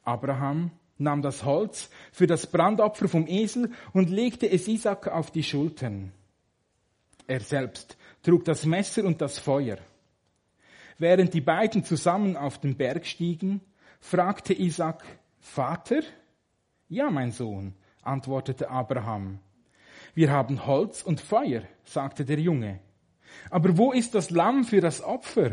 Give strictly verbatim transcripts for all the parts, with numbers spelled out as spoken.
Abraham nahm das Holz für das Brandopfer vom Esel und legte es Isaak auf die Schultern. Er selbst trug das Messer und das Feuer. Während die beiden zusammen auf den Berg stiegen, fragte Isaak, Vater? Ja, mein Sohn, antwortete Abraham. Wir haben Holz und Feuer, sagte der Junge. Aber wo ist das Lamm für das Opfer?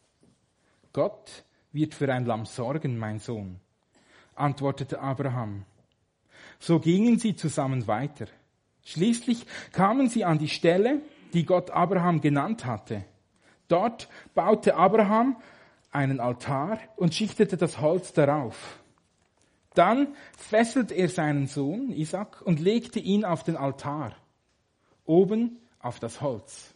Gott wird für ein Lamm sorgen, mein Sohn, antwortete Abraham. So gingen sie zusammen weiter. Schließlich kamen sie an die Stelle, die Gott Abraham genannt hatte. Dort baute Abraham einen Altar und schichtete das Holz darauf. Dann fesselte er seinen Sohn Isaak und legte ihn auf den Altar, oben auf das Holz.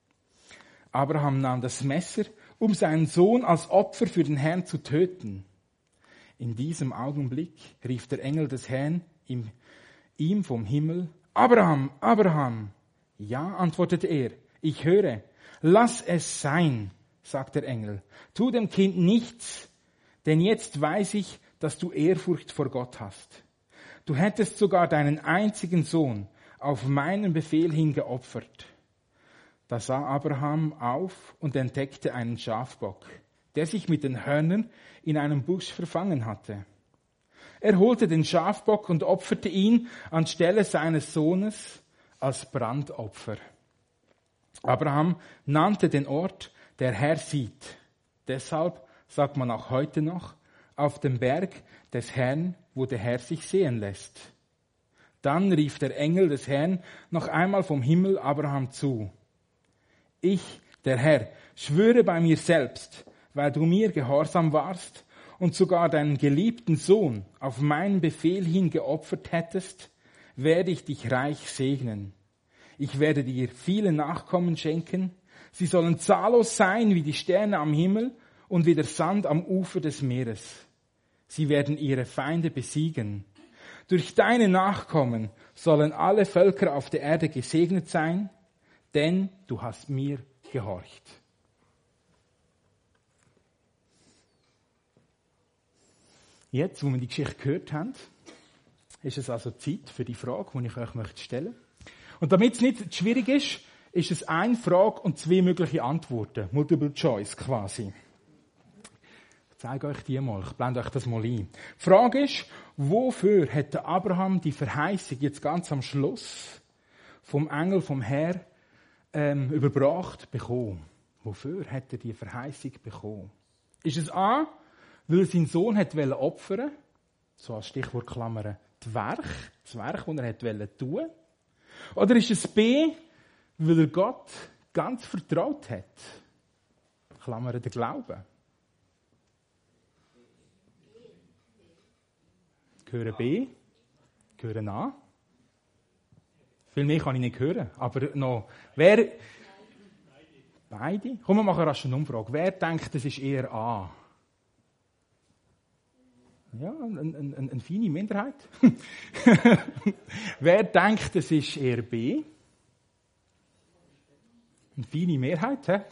Abraham nahm das Messer, um seinen Sohn als Opfer für den Herrn zu töten. In diesem Augenblick rief der Engel des Herrn ihm, ihm vom Himmel, Abraham, Abraham. Ja, antwortete er, ich höre. Lass es sein, sagt der Engel. Tu dem Kind nichts, denn jetzt weiß ich, dass du Ehrfurcht vor Gott hast. Du hättest sogar deinen einzigen Sohn auf meinen Befehl hin geopfert. Da sah Abraham auf und entdeckte einen Schafbock, der sich mit den Hörnern in einem Busch verfangen hatte. Er holte den Schafbock und opferte ihn anstelle seines Sohnes als Brandopfer. Abraham nannte den Ort, der Herr sieht. Deshalb sagt man auch heute noch, auf dem Berg des Herrn, wo der Herr sich sehen lässt. Dann rief der Engel des Herrn noch einmal vom Himmel Abraham zu. Ich, der Herr, schwöre bei mir selbst, weil du mir gehorsam warst und sogar deinen geliebten Sohn auf meinen Befehl hin geopfert hättest, werde ich dich reich segnen. Ich werde dir viele Nachkommen schenken. Sie sollen zahllos sein wie die Sterne am Himmel und wie der Sand am Ufer des Meeres. Sie werden ihre Feinde besiegen. Durch deine Nachkommen sollen alle Völker auf der Erde gesegnet sein, denn du hast mir gehorcht. Jetzt, wo wir die Geschichte gehört haben, ist es also Zeit für die Frage, die ich euch möchte stellen. Und damit es nicht schwierig ist, ist es eine Frage und zwei mögliche Antworten. Multiple Choice quasi. Ich zeige euch die mal. Ich blende euch das mal ein. Die Frage ist, wofür hätte Abraham die Verheißung jetzt ganz am Schluss vom Engel, vom Herr, ähm, überbracht bekommen? Wofür hätte er die Verheißung bekommen? Ist es A, weil er seinen Sohn hat opfern wollte, so als Stichwort Klammern, das Werk, das Werk, das er wollte tun? Oder ist es B, weil er Gott ganz vertraut hat? Klammern der Glauben. Hören B, hören A. Viel mehr kann ich nicht hören, aber noch. Wer? Beide? Komm, wir machen rasch eine Umfrage. Wer denkt, das ist eher A? Ja, eine, eine, eine feine Minderheit. Wer denkt, es ist eher B? Eine feine Mehrheit. He?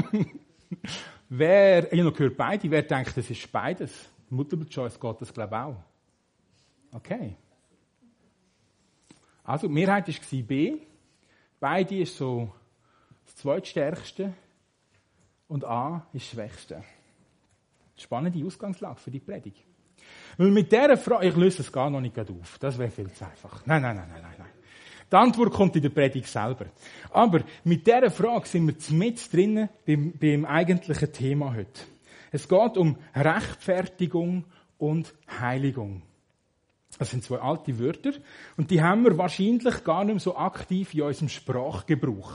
Wer, ich habe noch gehört beide, wer denkt, es ist beides? Multiple Choice geht das, glaube ich, auch. Okay. Also, die Mehrheit war B. Beide ist so das zweitstärkste. Und A ist das schwächste. Spannende Ausgangslage für die Predigt. Weil mit dieser Frage, ich löse es gar noch nicht auf. Das wäre viel zu einfach. Nein, nein, nein, nein, nein. Die Antwort kommt in der Predigt selber. Aber mit dieser Frage sind wir mit drinnen beim, beim eigentlichen Thema heute. Es geht um Rechtfertigung und Heiligung. Das sind zwei alte Wörter und die haben wir wahrscheinlich gar nicht mehr so aktiv in unserem Sprachgebrauch.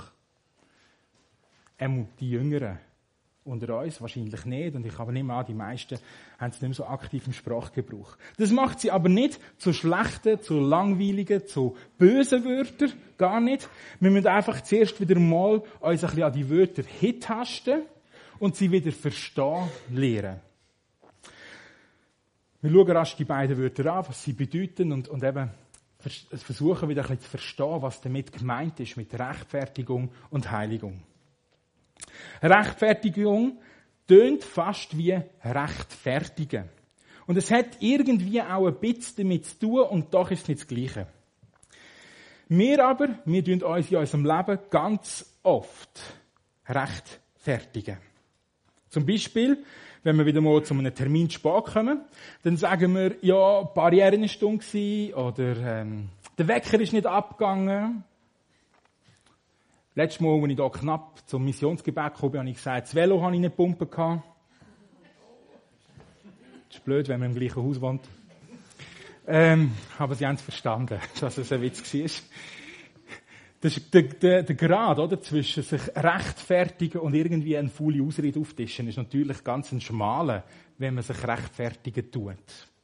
Ähm, die Jüngeren unter uns wahrscheinlich nicht und ich habe nicht mehr an, die meisten haben es nicht mehr so aktiv im Sprachgebrauch. Das macht sie aber nicht zu schlechten, zu langweiligen, zu bösen Wörtern, gar nicht. Wir müssen einfach zuerst wieder mal uns ein bisschen an die Wörter hintasten und sie wieder verstehen lernen. Wir schauen rasch die beiden Wörter an, was sie bedeuten und, und eben versuchen wieder ein bisschen zu verstehen, was damit gemeint ist mit Rechtfertigung und Heiligung. Rechtfertigung tönt fast wie rechtfertigen. Und es hat irgendwie auch ein bisschen damit zu tun und doch ist es nicht das Gleiche. Wir aber, wir tun uns in unserem Leben ganz oft rechtfertigen. Zum Beispiel, wenn wir wieder mal zu einem Termin spät kommen, dann sagen wir, ja, die Barriere war stumm oder ähm, der Wecker ist nicht abgegangen. Letztes Mal, als ich hier knapp zum Missionsgebet kam, habe ich gesagt, das Velo habe ich nicht pumpen gehabt. Das ist blöd, wenn man im gleichen Haus wohnt. Ähm, aber sie haben es verstanden, dass es ein Witz war. Das ist der, der, der Grad, oder, zwischen sich rechtfertigen und irgendwie eine faule Ausrede auftischen, ist natürlich ganz ein schmaler, wenn man sich rechtfertigen tut.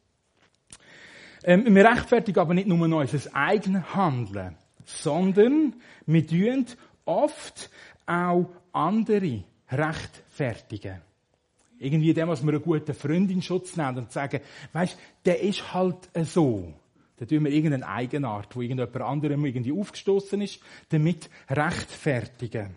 Ähm, wir rechtfertigen aber nicht nur unser eigenes Handeln, sondern wir tun oft auch andere rechtfertigen. Irgendwie dem, was wir einen guten Freund in Schutz nehmen und sagen, weisst, der ist halt so. Dann tun wir irgendeine Eigenart, wo irgendjemand anderem irgendwie aufgestoßen ist, damit rechtfertigen.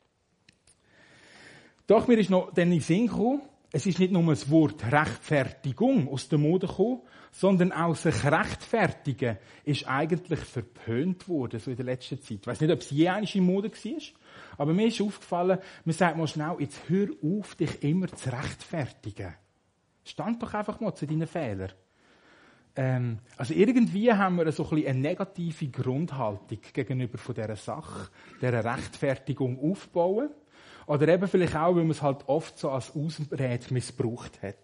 Doch mir ist noch dann in den Sinn gekommen, es ist nicht nur das Wort Rechtfertigung aus der Mode gekommen, sondern auch sich rechtfertigen ist eigentlich verpönt worden, so in der letzten Zeit. Ich weiss nicht, ob es je einmal in Mode war, aber mir ist aufgefallen, man sagt mal schnell, jetzt hör auf, dich immer zu rechtfertigen. Stand doch einfach mal zu deinen Fehlern. Ähm, also irgendwie haben wir so ein bisschen eine negative Grundhaltung gegenüber von dieser Sache, dieser Rechtfertigung aufbauen. Oder eben vielleicht auch, weil man es halt oft so als Ausrede missbraucht hat.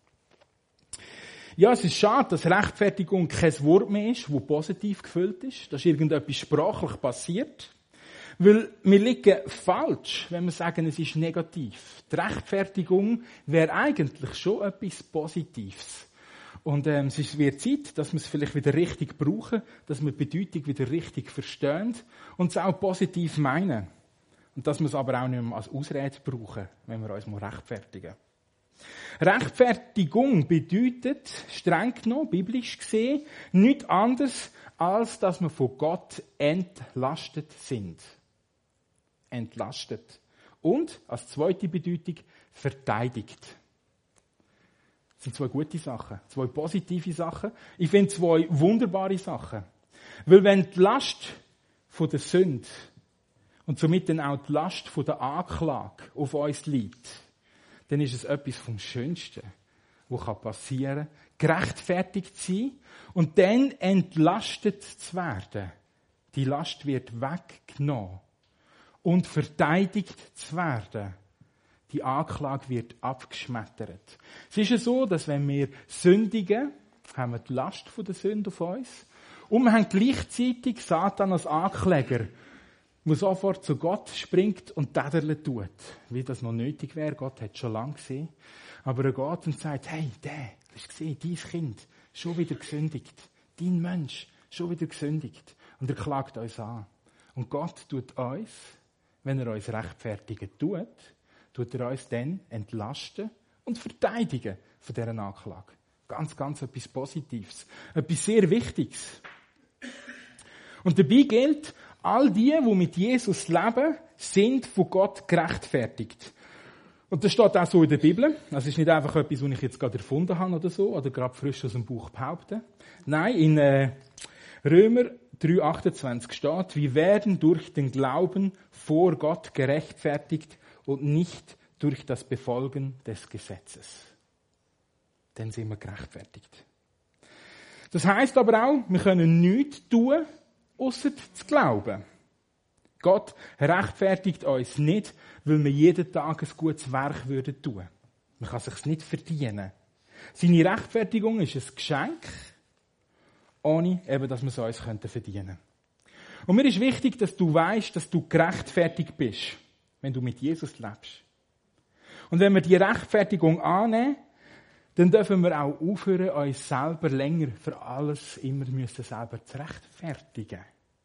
Ja, es ist schade, dass Rechtfertigung kein Wort mehr ist, das positiv gefüllt ist. Da ist irgendetwas sprachlich passiert. Weil wir liegen falsch, wenn wir sagen, es ist negativ. Die Rechtfertigung wäre eigentlich schon etwas Positives. Und ähm, es wird Zeit, dass wir es vielleicht wieder richtig brauchen, dass wir die Bedeutung wieder richtig verstehen und es auch positiv meinen. Und dass wir es aber auch nicht mehr als Ausrede brauchen, wenn wir uns mal rechtfertigen. Rechtfertigung bedeutet, streng genommen, biblisch gesehen, nichts anderes, als dass wir von Gott entlastet sind. Entlastet. Und, als zweite Bedeutung, verteidigt. Das sind zwei gute Sachen, zwei positive Sachen. Ich finde zwei wunderbare Sachen. Weil wenn die Last von der Sünde und somit dann auch die Last von der Anklage auf uns liegt, dann ist es etwas vom Schönsten, was passieren kann. Gerechtfertigt sein und dann entlastet zu werden. Die Last wird weggenommen. Und verteidigt zu werden. Die Anklage wird abgeschmettert. Es ist ja so, dass wenn wir sündigen, haben wir die Last von der Sünde auf uns. Und wir haben gleichzeitig Satan als Ankläger, der sofort zu Gott springt und täderle tut. Wie das noch nötig wäre. Gott hat es schon lange gesehen. Aber er geht und sagt, hey, der, hast du gesehen, dein Kind, schon wieder gesündigt. Dein Mensch, schon wieder gesündigt. Und er klagt uns an. Und Gott tut uns, wenn er uns rechtfertigen tut, tut er uns dann entlasten und verteidigen von dieser Anklage. Ganz, ganz etwas Positives. Etwas sehr Wichtiges. Und dabei gilt, all die, die mit Jesus leben, sind von Gott gerechtfertigt. Und das steht auch so in der Bibel. Das ist nicht einfach etwas, was ich jetzt gerade erfunden habe oder so, oder gerade frisch aus dem Buch behaupte. Nein, in äh, Römer drei achtundzwanzig steht, wir werden durch den Glauben vor Gott gerechtfertigt und nicht durch das Befolgen des Gesetzes. Dann sind wir gerechtfertigt. Das heisst aber auch, wir können nichts tun, ausser zu glauben. Gott rechtfertigt uns nicht, weil wir jeden Tag ein gutes Werk würden tun. Man kann es sich nicht verdienen. Seine Rechtfertigung ist ein Geschenk, ohne eben, dass wir es uns verdienen könnten. Und mir ist wichtig, dass du weißt, dass du gerechtfertigt bist, wenn du mit Jesus lebst. Und wenn wir die Rechtfertigung annehmen, dann dürfen wir auch aufhören, uns selber länger für alles immer müssen selber zu rechtfertigen.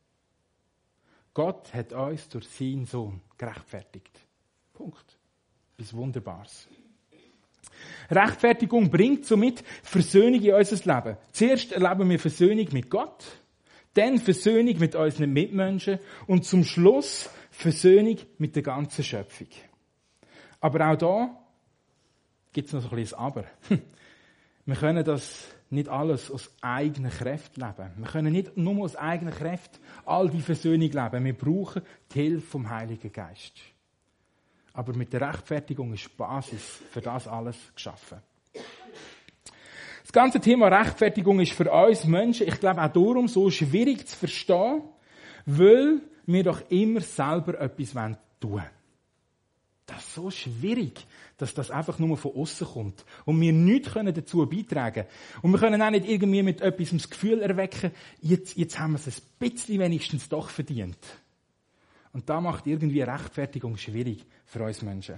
Gott hat uns durch seinen Sohn gerechtfertigt. Punkt. Etwas Wunderbares. Rechtfertigung bringt somit Versöhnung in unser Leben. Zuerst erleben wir Versöhnung mit Gott, dann Versöhnung mit unseren Mitmenschen und zum Schluss Versöhnung mit der ganzen Schöpfung. Aber auch da gibt es noch so ein kleines Aber. Wir können das nicht alles aus eigenen Kräften leben. Wir können nicht nur aus eigenen Kräften all die Versöhnung leben. Wir brauchen die Hilfe vom Heiligen Geist. Aber mit der Rechtfertigung ist die Basis für das alles geschaffen. Das ganze Thema Rechtfertigung ist für uns Menschen, ich glaube auch darum, so schwierig zu verstehen, weil wir doch immer selber etwas tun wollen. Das ist so schwierig, dass das einfach nur von außen kommt. Und wir nichts dazu beitragen können. Und wir können auch nicht irgendwie mit etwas das Gefühl erwecken, jetzt, jetzt haben wir es ein bisschen wenigstens doch verdient. Und da macht irgendwie Rechtfertigung schwierig für uns Menschen.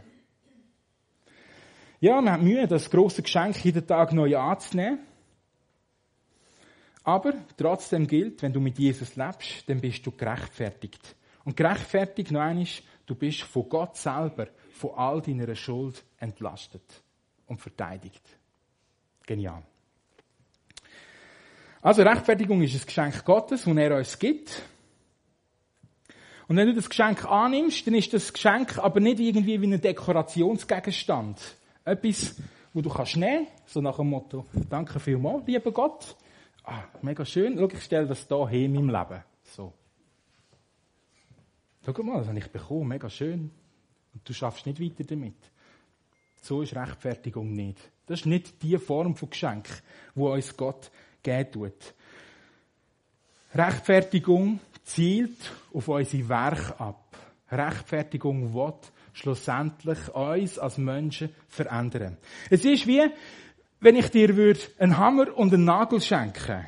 Ja, wir haben Mühe, das grosse Geschenk jeden Tag neu anzunehmen. Aber trotzdem gilt, wenn du mit Jesus lebst, dann bist du gerechtfertigt. Und gerechtfertigt noch einmal, du bist von Gott selber, von all deiner Schuld entlastet und verteidigt. Genial. Also Rechtfertigung ist ein Geschenk Gottes, das er uns gibt. Und wenn du das Geschenk annimmst, dann ist das Geschenk aber nicht irgendwie wie ein Dekorationsgegenstand. Etwas, wo du kannst nehmen, so nach dem Motto, danke vielmals, lieber Gott. Ah, mega schön. Schau, ich stelle das hier hin in meinem Leben. So. Schau mal, das habe ich bekommen, mega schön. Und du schaffst nicht weiter damit. So ist Rechtfertigung nicht. Das ist nicht die Form von Geschenk, die uns Gott geben tut. Rechtfertigung zielt auf unsere Werke ab. Rechtfertigung will schlussendlich uns als Menschen verändern. Es ist wie, wenn ich dir einen Hammer und einen Nagel schenken würde.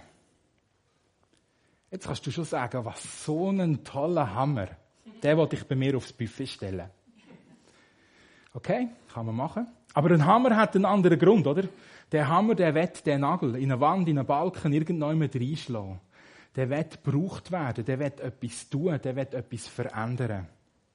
Jetzt kannst du schon sagen, was so ein toller Hammer. Den wollte ich bei mir aufs Buffet stellen. Okay, kann man machen. Aber ein Hammer hat einen anderen Grund, oder? Der Hammer, der will den Nagel in eine Wand, in einen Balken, irgendjemand reinschlagen. Der will gebraucht werden, der will etwas tun, der will etwas verändern.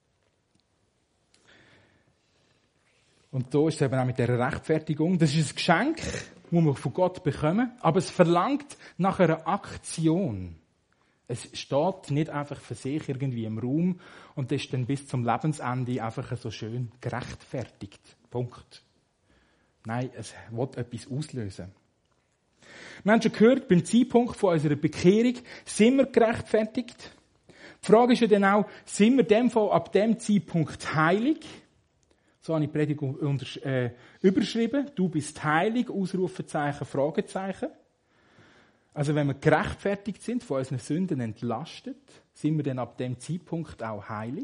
Und so ist es eben auch mit dieser Rechtfertigung. Das ist ein Geschenk, das wir von Gott bekommen, aber es verlangt nach einer Aktion. Es steht nicht einfach für sich irgendwie im Raum und ist dann bis zum Lebensende einfach so schön gerechtfertigt. Punkt. Nein, es will etwas auslösen. Wir haben schon gehört, beim Zeitpunkt von unserer Bekehrung sind wir gerechtfertigt. Die Frage ist ja dann auch, sind wir dem Fall ab dem Zeitpunkt heilig? So habe ich die Predigt unter, äh, überschrieben. Du bist heilig, Ausrufezeichen, Fragezeichen. Also wenn wir gerechtfertigt sind, von unseren Sünden entlastet, sind wir dann ab dem Zeitpunkt auch heilig?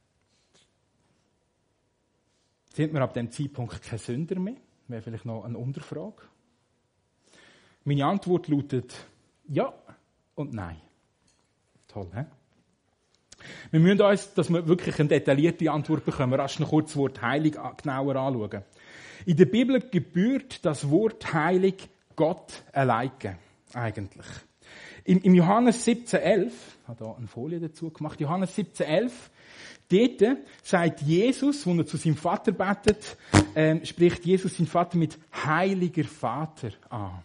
Sind wir ab dem Zeitpunkt kein Sünder mehr? Wäre vielleicht noch eine Unterfrage. Meine Antwort lautet ja und nein. Toll, hä? Wir müssen uns, dass wir wirklich eine detaillierte Antwort bekommen, rasch noch kurz das Wort heilig genauer anschauen. In der Bibel gebührt das Wort heilig Gott alleine, eigentlich. Im, im Johannes siebzehn elf, ich habe hier eine Folie dazu gemacht, Johannes siebzehn elf, dort sagt Jesus, als er zu seinem Vater betet, ähm, spricht Jesus seinen Vater mit heiliger Vater an.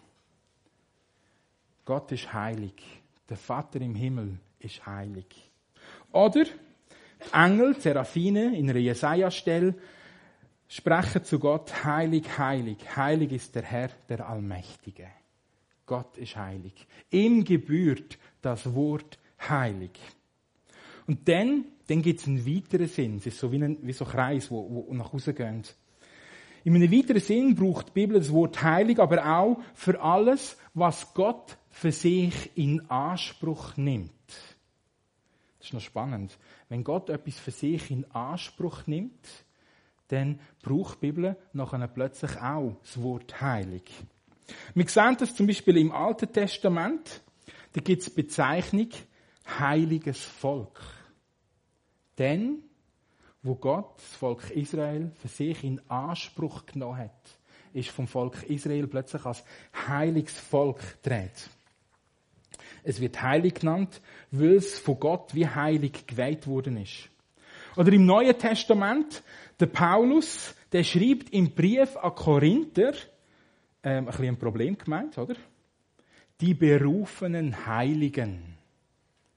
Gott ist heilig. Der Vater im Himmel ist heilig. Oder die Engel, die Seraphine, in einer Jesaja-Stelle sprechen zu Gott, heilig, heilig. Heilig ist der Herr, der Allmächtige. Gott ist heilig. Ihm gebührt das Wort heilig. Und dann, dann gibt es einen weiteren Sinn. Es ist so wie ein, wie so ein Kreis, wo, wo nach Hause geht. In einem weiteren Sinn braucht die Bibel das Wort heilig, aber auch für alles, was Gott für sich in Anspruch nimmt. Das ist noch spannend. Wenn Gott etwas für sich in Anspruch nimmt, dann braucht die Bibel nachher plötzlich auch das Wort heilig. Wir sehen das zum Beispiel im Alten Testament. Da gibt es die Bezeichnung heiliges Volk. Denn, wo Gott das Volk Israel für sich in Anspruch genommen hat, ist vom Volk Israel plötzlich als heiliges Volk gedreht. Es wird heilig genannt, weil es von Gott wie heilig geweiht worden ist. Oder im Neuen Testament, der Paulus, der schreibt im Brief an Korinther, ähm, ein bisschen ein Problem gemeint, oder? Die berufenen Heiligen.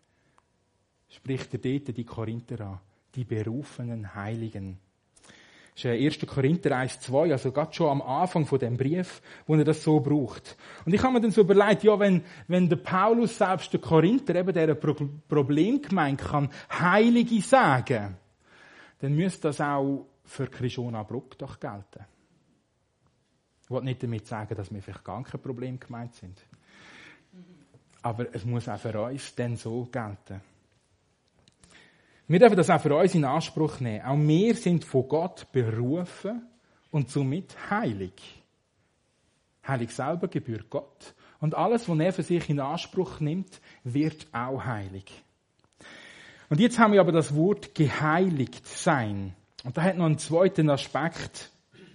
Spricht er dort die Korinther an. Die berufenen Heiligen. Das ist erster Korinther eins zwei, also gerade schon am Anfang von dem Brief, wo er das so braucht. Und ich habe mir dann so überlegt, ja, wenn, wenn der Paulus selbst der Korinther, eben der Pro- Problemgemeinde kann Heilige sagen, dann müsste das auch für Krishona Bruck doch gelten. Ich will nicht damit sagen, dass wir vielleicht gar kein Problem gemeint sind. Aber es muss auch für uns dann so gelten. Wir dürfen das auch für uns in Anspruch nehmen. Auch wir sind von Gott berufen und somit heilig. Heilig selber gebührt Gott. Und alles, was er für sich in Anspruch nimmt, wird auch heilig. Und jetzt haben wir aber das Wort geheiligt sein. Und da hat noch einen zweiten Aspekt.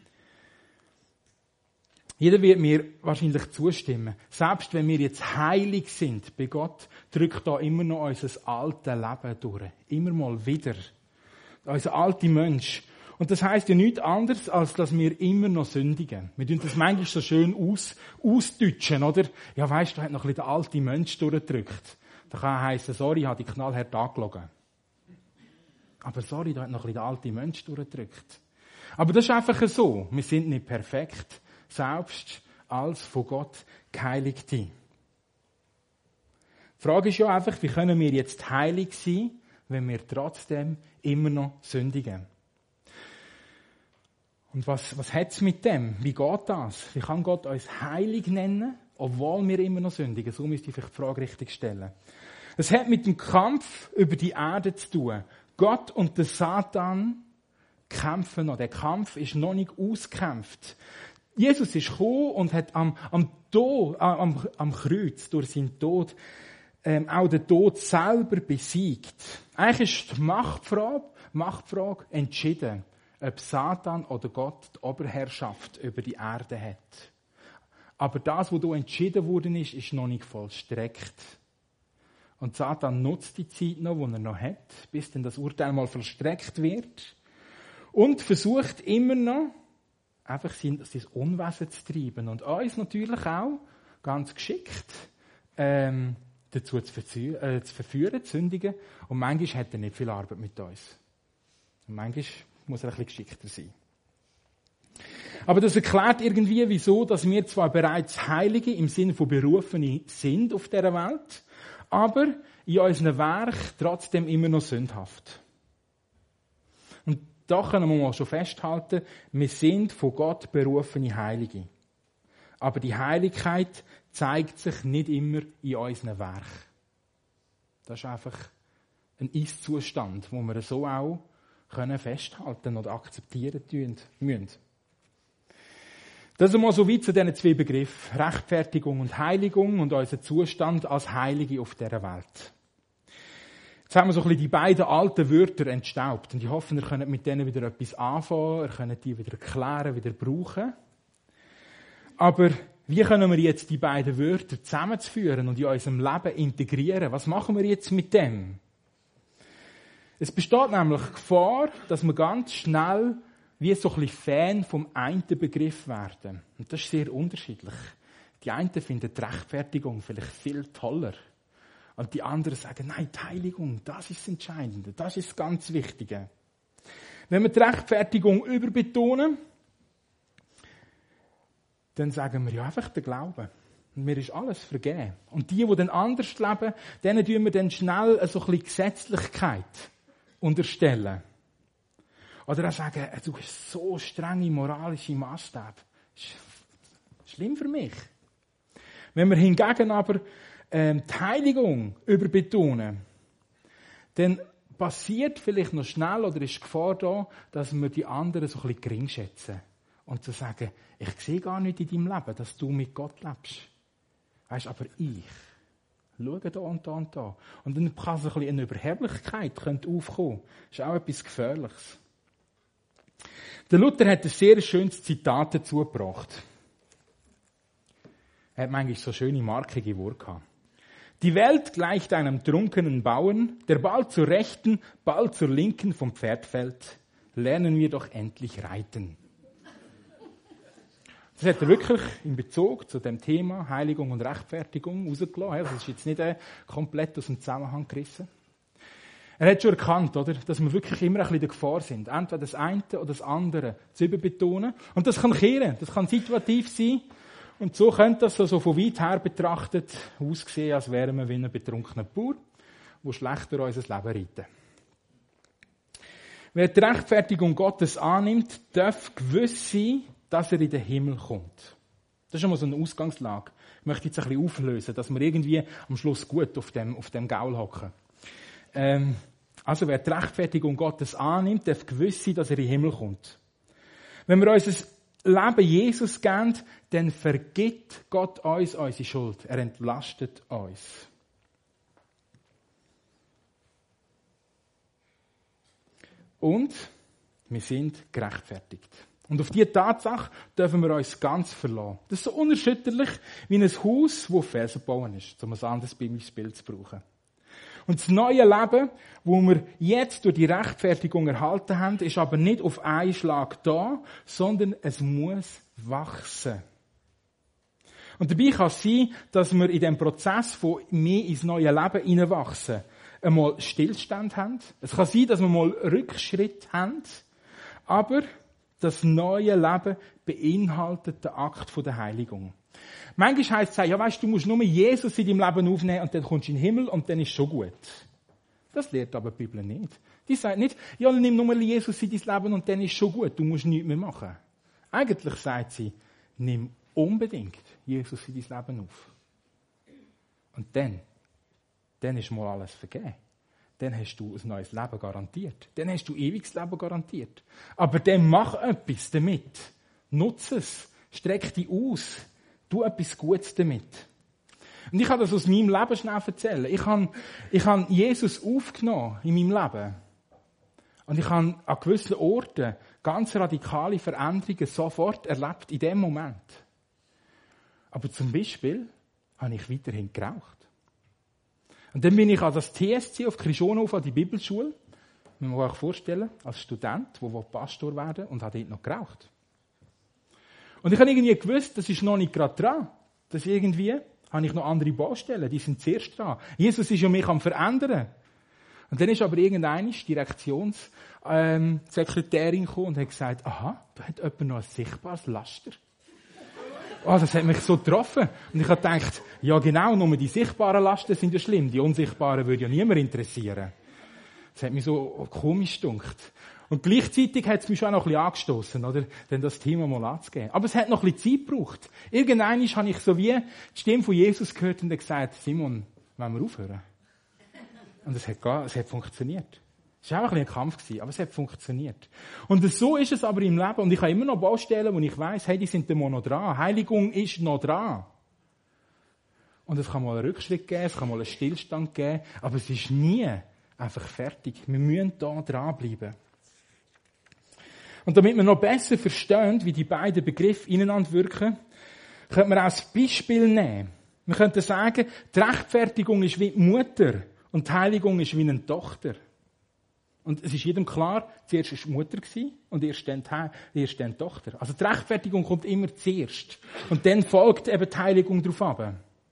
Jeder wird mir wahrscheinlich zustimmen. Selbst wenn wir jetzt heilig sind bei Gott, drückt da immer noch unser altes Leben durch. Immer mal wieder. Unser alter Mensch. Und das heisst ja nichts anderes, als dass wir immer noch sündigen. Wir tun das manchmal so schön aus, ausdeutschen, oder? Ja, weisst du, da hat noch ein bisschen der alte Mensch durchgedrückt. Da kann heissen, sorry, ich habe dich knallhart angelogen. Aber sorry, da hat noch ein bisschen der alte Mensch durchgedrückt. Aber das ist einfach so. Wir sind nicht perfekt. Selbst als von Gott Geheiligte. Die Frage ist ja einfach, wie können wir jetzt heilig sein, wenn wir trotzdem immer noch sündigen? Und was, was hat es mit dem? Wie geht das? Wie kann Gott uns heilig nennen, obwohl wir immer noch sündigen? So müsste ich vielleicht die Frage richtig stellen. Es hat mit dem Kampf über die Erde zu tun. Gott und der Satan kämpfen noch. Der Kampf ist noch nicht ausgekämpft. Jesus ist gekommen und hat am, am, Tod, am, am Kreuz durch seinen Tod ähm, auch den Tod selber besiegt. Eigentlich ist die Machtfrage, Machtfrage entschieden, ob Satan oder Gott die Oberherrschaft über die Erde hat. Aber das, was da entschieden worden ist, ist noch nicht vollstreckt. Und Satan nutzt die Zeit noch, die er noch hat, bis dann das Urteil mal vollstreckt wird. Und versucht immer noch, einfach sein, sein Unwesen zu treiben. Und uns natürlich auch, ganz geschickt, ähm, dazu zu, verführen, äh, zu verführen, zu sündigen. Und manchmal hat er nicht viel Arbeit mit uns. Und manchmal muss er ein bisschen geschickter sein. Aber das erklärt irgendwie, wieso, dass wir zwar bereits Heilige im Sinne von Berufene sind auf dieser Welt, aber in unserem Werk trotzdem immer noch sündhaft. Und da können wir mal schon festhalten, wir sind von Gott berufene Heilige. Aber die Heiligkeit zeigt sich nicht immer in unserem Werk. Das ist einfach ein Ist-Zustand, wo wir so auch können festhalten oder akzeptieren müssen. Das ist einmal so weit zu diesen zwei Begriffen, Rechtfertigung und Heiligung und unser Zustand als Heilige auf dieser Welt. Jetzt haben wir so ein bisschen die beiden alten Wörter entstaubt. Und ich hoffe, ihr könnt mit denen wieder etwas anfangen, ihr könnt die wieder erklären, wieder brauchen. Aber wie können wir jetzt die beiden Wörter zusammenführen und in unserem Leben integrieren? Was machen wir jetzt mit dem? Es besteht nämlich die Gefahr, dass wir ganz schnell wie so ein bisschen Fan vom einen Begriff werden. Und das ist sehr unterschiedlich. Die einen finden die Rechtfertigung vielleicht viel toller. Und die anderen sagen, nein, die Heiligung, das ist das Entscheidende, das ist das ganz Wichtige. Wenn wir die Rechtfertigung überbetonen, dann sagen wir ja einfach den Glauben. Und mir ist alles vergeben. Und die, die dann anders leben, denen tun wir dann schnell so ein bisschen Gesetzlichkeit unterstellen. Oder auch sagen, du hast so strenge moralische Maßstäbe. Das ist schlimm für mich. Wenn wir hingegen aber ähm, die Heiligung überbetonen, dann passiert vielleicht noch schnell oder ist die Gefahr da, dass wir die anderen so ein bisschen gering schätzen. Und zu sagen, ich sehe gar nicht in deinem Leben, dass du mit Gott lebst. Weißt, aber ich schaue da und da und da. Und dann kann so ein bisschen eine Überheblichkeit aufkommen. Das ist auch etwas Gefährliches. Der Luther hat ein sehr schönes Zitat dazu gebracht. Er hat manchmal so schöne markige Worte gehabt. Die Welt gleicht einem trunkenen Bauern, der bald zur Rechten, bald zur Linken vom Pferd fällt. Lernen wir doch endlich reiten. Das hat er wirklich in Bezug zu dem Thema Heiligung und Rechtfertigung rausgelassen. Das ist jetzt nicht komplett aus dem Zusammenhang gerissen. Er hat schon erkannt, oder, dass wir wirklich immer ein bisschen in der Gefahr sind. Entweder das eine oder das andere zu überbetonen. Und das kann kehren, das kann situativ sein. Und so könnte das so von weit her betrachtet aussehen, als wären wir wie ein betrunkener Bauer, der schlecht durch unser Leben reitet. Wer die Rechtfertigung Gottes annimmt, darf gewiss sein, dass er in den Himmel kommt. Das ist schon mal so eine Ausgangslage. Ich möchte jetzt ein bisschen auflösen, dass wir irgendwie am Schluss gut auf dem, auf dem Gaul hocken. Ähm, also wer die Rechtfertigung Gottes annimmt, darf gewiss sein, dass er in den Himmel kommt. Wenn wir unser Leben Jesus geben, dann vergibt Gott uns unsere Schuld. Er entlastet uns. Und wir sind gerechtfertigt. Und auf diese Tatsache dürfen wir uns ganz verlassen. Das ist so unerschütterlich wie ein Haus, das auf Felsen gebaut ist, um ein anderes biblisches Bild zu brauchen. Und das neue Leben, das wir jetzt durch die Rechtfertigung erhalten haben, ist aber nicht auf einen Schlag da, sondern es muss wachsen. Und dabei kann es sein, dass wir in dem Prozess von mehr ins neue Leben hineinwachsen, einmal Stillstand haben. Es kann sein, dass wir mal Rückschritt haben, aber das neue Leben beinhaltet den Akt der Heiligung. Manchmal heisst es, ja weisst, du musst nur Jesus in deinem Leben aufnehmen und dann kommst du in den Himmel und dann ist schon gut. Das lehrt aber die Bibel nicht. Die sagt nicht, ja nimm nur Jesus in dein Leben und dann ist schon gut, du musst nichts mehr machen. Eigentlich sagt sie, nimm unbedingt Jesus in dein Leben auf. Und dann, dann ist mal alles vergeben. Dann hast du ein neues Leben garantiert. Dann hast du ewiges Leben garantiert. Aber dann mach etwas damit. Nutze es. Streck dich aus. Tu etwas Gutes damit. Und ich kann das aus meinem Leben schnell erzählen. Ich habe, ich habe Jesus aufgenommen in meinem Leben. Und ich habe an gewissen Orten ganz radikale Veränderungen sofort erlebt, in dem Moment. Aber zum Beispiel habe ich weiterhin geraucht. Und dann bin ich an das T S C auf Krishonhof an die Bibelschule. Man muss sich vorstellen, als Student, der Pastor werden will, und habe dort noch geraucht. Und ich habe irgendwie gewusst, das ist noch nicht gerade dran. Das irgendwie habe ich noch andere Baustellen, die sind zuerst dran. Jesus ist ja mich am Verändern. Und dann ist aber irgendeine Direktionssekretärin ähm, gekommen und hat gesagt, aha, da hat jemand noch ein sichtbares Laster. Oh, das hat mich so getroffen. Und ich habe gedacht, ja genau, nur die sichtbaren Lasten sind ja schlimm. Die unsichtbaren würde ja niemand interessieren. Das hat mich so komisch gedunkt. Und gleichzeitig hat es mich schon auch noch ein bisschen angestossen, oder? Denn das Thema mal anzugehen. Aber es hat noch ein bisschen Zeit gebraucht. Irgendwann habe ich so wie die Stimme von Jesus gehört und er gesagt, Simon, wollen wir aufhören? Und es hat, es hat funktioniert. Es war auch ein bisschen ein Kampf, aber es hat funktioniert. Und so ist es aber im Leben. Und ich habe immer noch Baustellen, wo ich weiss, hey, die sind immer noch dran. Heiligung ist noch dran. Und es kann mal einen Rückschritt geben, es kann mal einen Stillstand geben, aber es ist nie einfach fertig. Wir müssen da dranbleiben. Und damit wir noch besser verstehen, wie die beiden Begriffe ineinander wirken, könnte man auch das Beispiel nehmen. Wir könnten sagen, die Rechtfertigung ist wie die Mutter und die Heiligung ist wie eine Tochter. Und es ist jedem klar, zuerst war die Mutter und erst dann die, erst dann die Tochter. Also die Rechtfertigung kommt immer zuerst. Und dann folgt eben die Heiligung darauf ab.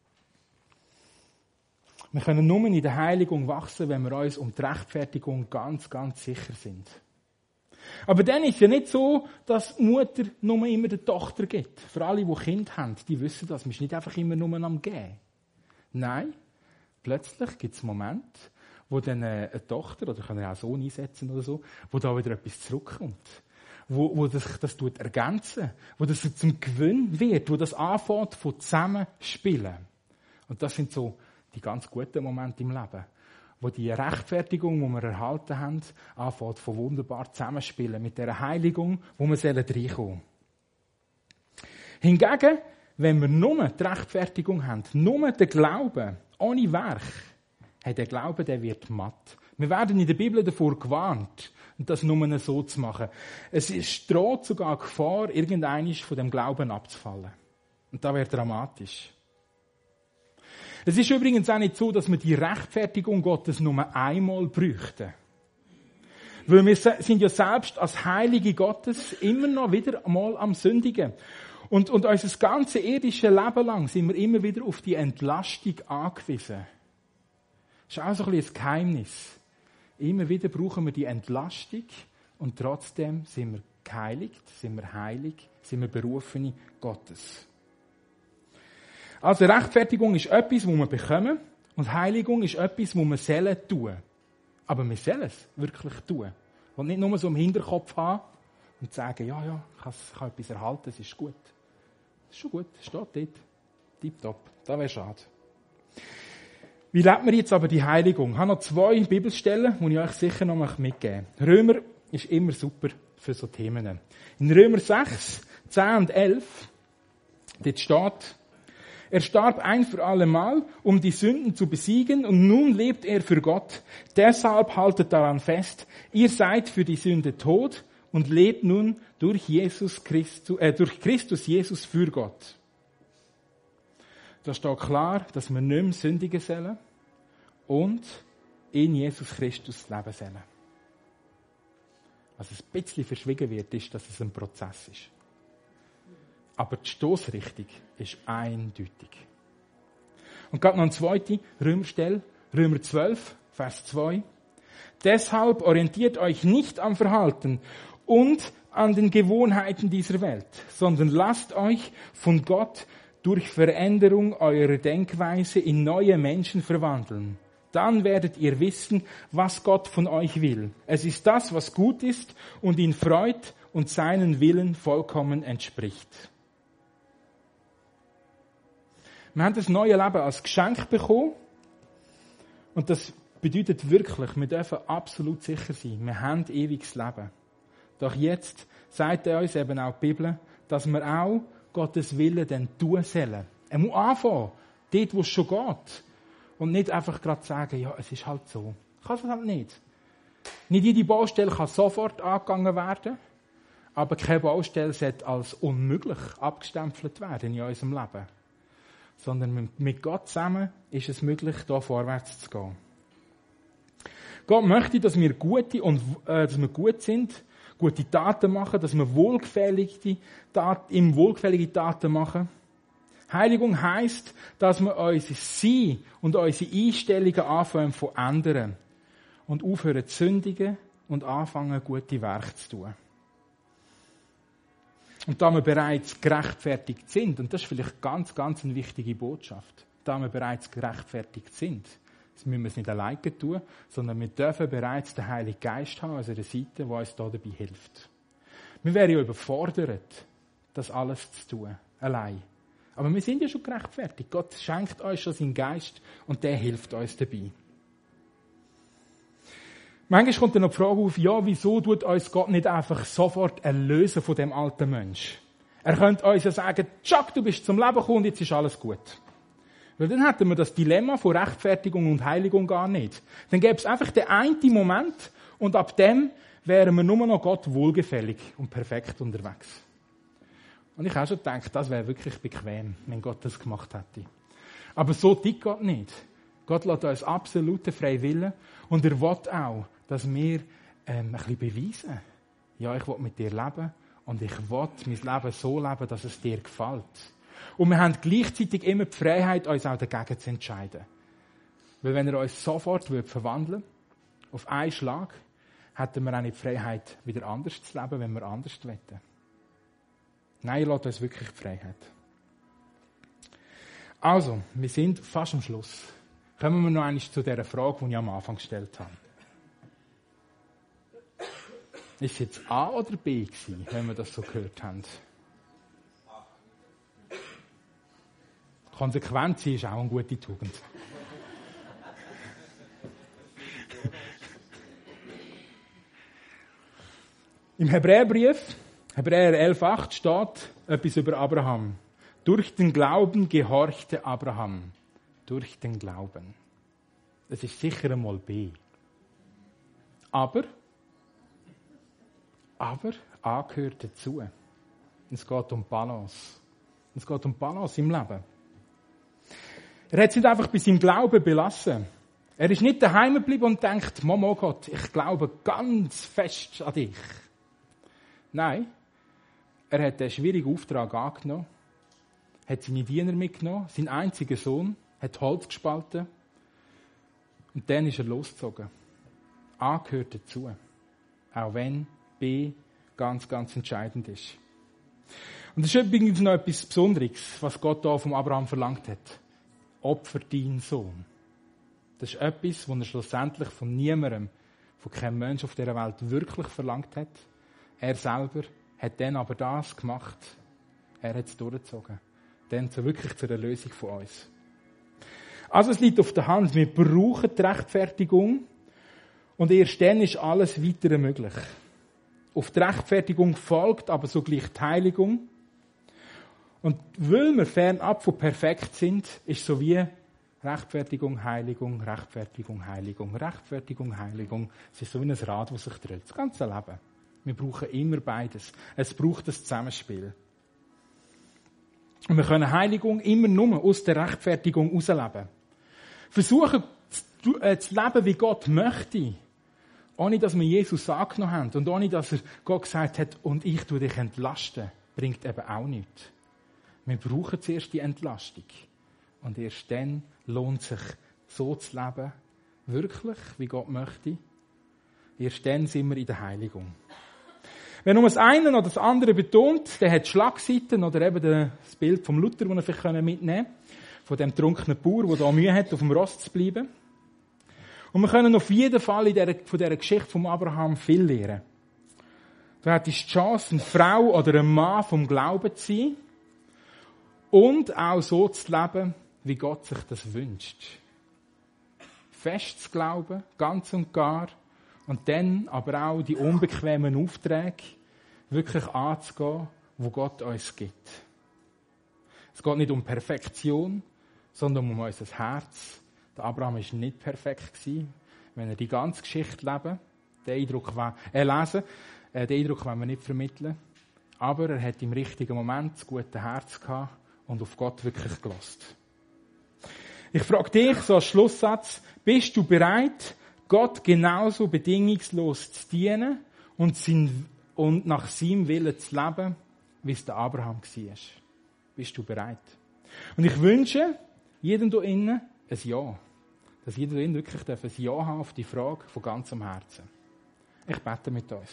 Wir können nur in der Heiligung wachsen, wenn wir uns um die Rechtfertigung ganz, ganz sicher sind. Aber dann ist es ja nicht so, dass die Mutter nur immer der Tochter gibt. Für alle, die Kinder haben, die wissen das. Man ist nicht einfach immer nur am Gehen. Nein, plötzlich gibt es Momente, wo dann eine Tochter, oder kann er auch Sohn einsetzen oder so, wo da wieder etwas zurückkommt. Wo, wo das, das tut ergänzen. Wo das zum Gewinn wird. Wo das anfängt von Zusammenspielen. Und das sind so die ganz guten Momente im Leben. Wo die Rechtfertigung, die wir erhalten haben, anfängt von wunderbar zusammenspielen. Mit dieser Heiligung, wo wir reinkommen sollen. Hingegen, wenn wir nur die Rechtfertigung haben, nur den Glauben, ohne Werk, hey, der Glaube, der wird matt. Wir werden in der Bibel davor gewarnt, das nur so zu machen. Es droht sogar Gefahr, irgendeinmal von dem Glauben abzufallen. Und das wäre dramatisch. Es ist übrigens auch nicht so, dass wir die Rechtfertigung Gottes nur einmal bräuchten. Weil wir sind ja selbst als Heilige Gottes immer noch wieder einmal am Sündigen. Und, und unser ganzes irdisches Leben lang sind wir immer wieder auf die Entlastung angewiesen. Das ist auch so ein bisschen ein Geheimnis. Immer wieder brauchen wir die Entlastung und trotzdem sind wir geheiligt, sind wir heilig, sind wir Berufene Gottes. Also Rechtfertigung ist etwas, was wir bekommen und Heiligung ist etwas, was wir sollen tun. Aber wir sollen es wirklich tun. Und nicht nur so im Hinterkopf haben und sagen, ja, ja, ich kann, ich kann etwas erhalten, es ist gut. Das ist schon gut, steht dort. Tipptopp. Das wäre schade. Wie lebt man jetzt aber die Heiligung? Ich habe noch zwei Bibelstellen, die ich euch sicher noch mitgeben möchte. Römer ist immer super für so Themen. In Römer sechs, zehn und elf, dort steht, er starb ein für alle Mal, um die Sünden zu besiegen, und nun lebt er für Gott. Deshalb haltet daran fest, ihr seid für die Sünde tot und lebt nun durch Jesus Christus, äh, durch Christus Jesus für Gott. Da steht klar, dass wir nicht mehr sündigen sollen und in Jesus Christus leben sollen. Was ein bisschen verschwiegen wird, ist, dass es ein Prozess ist. Aber die Stossrichtung ist eindeutig. Und gerade noch eine zweite Römerstelle, Römer zwölf, Vers zwei. Deshalb orientiert euch nicht am Verhalten und an den Gewohnheiten dieser Welt, sondern lasst euch von Gott durch Veränderung eurer Denkweise in neue Menschen verwandeln. Dann werdet ihr wissen, was Gott von euch will. Es ist das, was gut ist und ihn freut und seinen Willen vollkommen entspricht. Wir haben das neue Leben als Geschenk bekommen. Und das bedeutet wirklich, wir dürfen absolut sicher sein, wir haben ewiges Leben. Doch jetzt sagt er uns eben auch die Bibel, dass wir auch Gottes Willen dann tun sollen. Er muss anfangen, dort wo es schon geht. Und nicht einfach gerade sagen, ja, es ist halt so. Kann es halt nicht. Nicht jede Baustelle kann sofort angegangen werden, aber keine Baustelle sollte als unmöglich abgestempelt werden in unserem Leben. Sondern mit Gott zusammen ist es möglich, da vorwärts zu gehen. Gott möchte, dass wir gute und äh, dass wir gut sind, gute Taten machen, dass wir wohlgefällige Taten, ihm wohlgefällige Taten machen. Heiligung heisst, dass wir unser Sein und unsere Einstellungen anfangen zu ändern und aufhören zu sündigen und anfangen, gute Werke zu tun. Und da wir bereits gerechtfertigt sind, und das ist vielleicht ganz, ganz eine wichtige Botschaft, da wir bereits gerechtfertigt sind, das müssen wir es nicht alleine tun, sondern wir dürfen bereits den Heiligen Geist haben an unserer Seite, der uns da dabei hilft. Wir wären ja überfordert, das alles zu tun, allein. Aber wir sind ja schon gerechtfertigt. Gott schenkt uns schon seinen Geist und der hilft uns dabei. Manchmal kommt dann noch die Frage auf, ja, wieso tut uns Gott nicht einfach sofort erlösen von dem alten Mensch? Er könnte uns ja sagen, Chuck, du bist zum Leben gekommen und jetzt ist alles gut. Weil dann hätten wir das Dilemma von Rechtfertigung und Heiligung gar nicht. Dann gäbe es einfach den einen Moment und ab dem wären wir nur noch Gott wohlgefällig und perfekt unterwegs. Und ich habe schon gedacht, das wäre wirklich bequem, wenn Gott das gemacht hätte. Aber so tickt Gott nicht. Gott lässt uns absoluten freien Willen und er will auch, dass wir ähm, ein bisschen beweisen. Ja, ich will mit dir leben und ich will mein Leben so leben, dass es dir gefällt. Und wir haben gleichzeitig immer die Freiheit, uns auch dagegen zu entscheiden. Weil wenn er uns sofort verwandeln würde, auf einen Schlag, hätten wir auch nicht die Freiheit, wieder anders zu leben, wenn wir anders wollen. Nein, er lässt uns wirklich die Freiheit. Also, wir sind fast am Schluss. Kommen wir noch einmal zu dieser Frage, die ich am Anfang gestellt habe. Ist es jetzt A oder B gewesen, wenn wir das so gehört haben? Konsequent sein ist auch eine gute Tugend. Im Hebräerbrief, Hebräer elf acht, steht etwas über Abraham. Durch den Glauben gehorchte Abraham. Durch den Glauben. Das ist sicher einmal B. Aber, aber, A gehört dazu. Es geht um Balance. Es geht um Balance im Leben. Er hat es nicht einfach bei seinem Glauben belassen. Er ist nicht daheim geblieben und denkt, Mama Gott, ich glaube ganz fest an dich. Nein, er hat den schwierigen Auftrag angenommen, hat seine Diener mitgenommen, seinen einzigen Sohn, hat Holz gespalten und dann ist er losgezogen. A gehört dazu. Auch wenn B ganz, ganz entscheidend ist. Und das ist übrigens noch etwas Besonderes, was Gott hier vom Abraham verlangt hat. Opfer deinen Sohn. Das ist etwas, was er schlussendlich von niemandem, von keinem Menschen auf dieser Welt wirklich verlangt hat. Er selber hat dann aber das gemacht. Er hat es durchgezogen. Dann so wirklich zur Erlösung von uns. Also es liegt auf der Hand. Wir brauchen die Rechtfertigung. Und erst dann ist alles Weitere möglich. Auf die Rechtfertigung folgt aber sogleich die Heiligung. Und weil wir fernab von perfekt sind, ist so wie Rechtfertigung, Heiligung, Rechtfertigung, Heiligung, Rechtfertigung, Heiligung. Es ist so wie ein Rad, das sich dreht. Das ganze Leben. Wir brauchen immer beides. Es braucht das Zusammenspiel. Und wir können Heiligung immer nur aus der Rechtfertigung herausleben. Versuchen zu leben, wie Gott möchte. Ohne, dass wir Jesus angenommen haben. Und ohne, dass er Gott gesagt hat, und ich tue dich entlasten, bringt eben auch nichts. Wir brauchen zuerst die Entlastung. Und erst dann lohnt sich, so zu leben, wirklich, wie Gott möchte. Erst dann sind wir in der Heiligung. Wer nur das eine oder das andere betont, der hat Schlagseiten oder eben das Bild vom Luther, das wir vielleicht mitnehmen können, von dem trunkenen Bauer, der da Mühe hat, auf dem Ross zu bleiben. Und wir können auf jeden Fall in dieser, von dieser Geschichte von Abraham viel lernen. Du hattest die Chance, eine Frau oder ein Mann vom Glauben zu sein und auch so zu leben, wie Gott sich das wünscht. Fest zu glauben, ganz und gar, und dann aber auch die unbequemen Aufträge wirklich anzugehen, wo Gott uns gibt. Es geht nicht um Perfektion, sondern um unser Herz. Der Abraham war nicht perfekt. Wenn er die ganze Geschichte leben, den Eindruck war, äh, lesen, äh, den Eindruck wollen wir nicht vermitteln. Aber er hat im richtigen Moment das gute Herz gehabt und auf Gott wirklich gehört. Ich frage dich so als Schlusssatz, bist du bereit, Gott genauso bedingungslos zu dienen und, sein, und nach seinem Willen zu leben, wie es der Abraham war? Bist du bereit? Und ich wünsche jedem hier innen ein Ja. Dass jeder hier innen wirklich ein Ja haben auf die Frage von ganzem Herzen. Ich bete mit uns.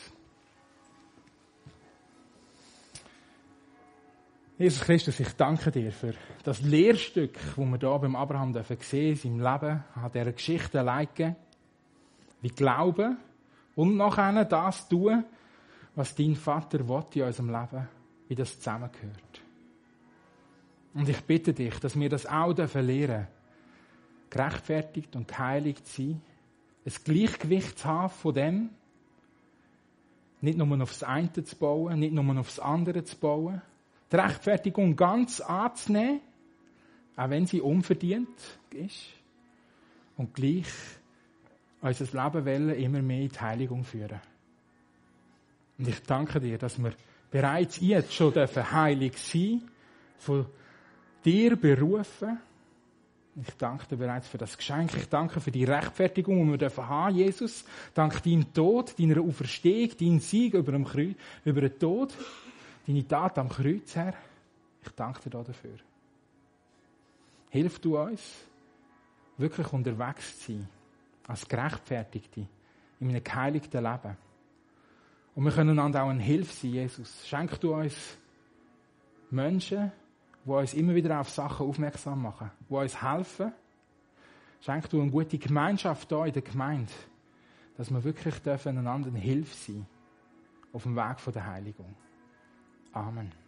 Jesus Christus, ich danke dir für das Lehrstück, das wir hier beim Abraham sehen dürfen, in seinem Leben, an dieser Geschichte alleine. Wie glauben und nachher das tun, was dein Vater will in unserem Leben, wie das zusammengehört. Und ich bitte dich, dass wir das auch lernen dürfen, gerechtfertigt und geheiligt zu sein, ein Gleichgewicht zu haben von dem, nicht nur aufs eine zu bauen, nicht nur aufs andere zu bauen, die Rechtfertigung ganz anzunehmen, auch wenn sie unverdient ist, und gleich unser Leben wollen immer mehr in die Heiligung führen. Und ich danke dir, dass wir bereits jetzt schon heilig sein, von dir berufen. Ich danke dir bereits für das Geschenk. Ich danke für die Rechtfertigung, die wir haben, Jesus. Dank deinem Tod, deiner Auferstehung, deinem Sieg über den, Kreuz, über den Tod, deine Tat am Kreuz, Herr. Ich danke dir dafür. Hilf du uns, wirklich unterwegs zu sein, als Gerechtfertigte, in einem geheiligten Leben. Und wir können einander auch eine Hilfe sein, Jesus. Schenk du uns Menschen, die uns immer wieder auf Sachen aufmerksam machen, die uns helfen. Schenk du eine gute Gemeinschaft hier in der Gemeinde, dass wir wirklich einander eine Hilfe sein dürfen auf dem Weg der Heiligung. Amen.